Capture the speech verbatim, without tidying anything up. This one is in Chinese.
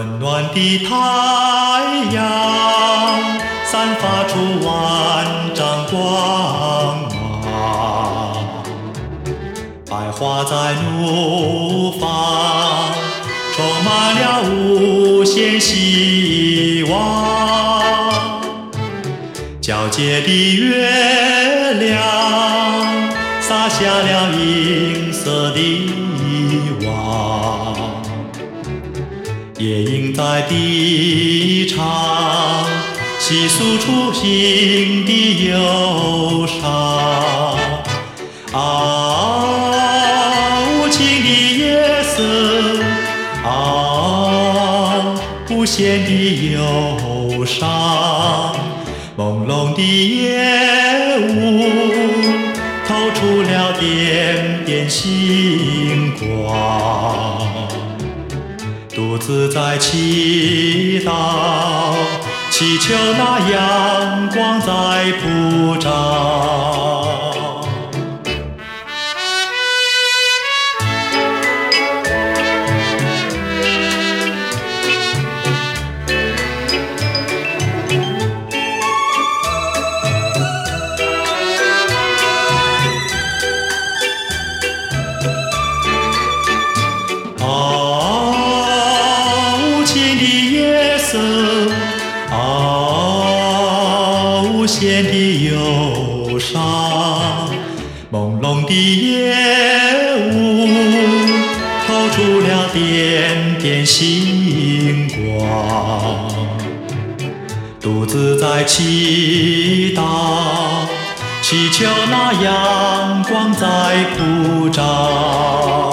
温暖的太阳散发出万丈光芒，百花在怒放，充满了无限希望。皎洁的月亮洒下了银色的网，夜莺在低唱，细诉出心的忧伤。啊，无情的夜色，啊，无限的忧伤，朦胧的夜雾透出了点点星光，独自在祈祷，祈求那阳光在普照。啊，无限的忧伤，朦胧的夜雾透出了点点星光，独自在祈祷，祈求那阳光在普照。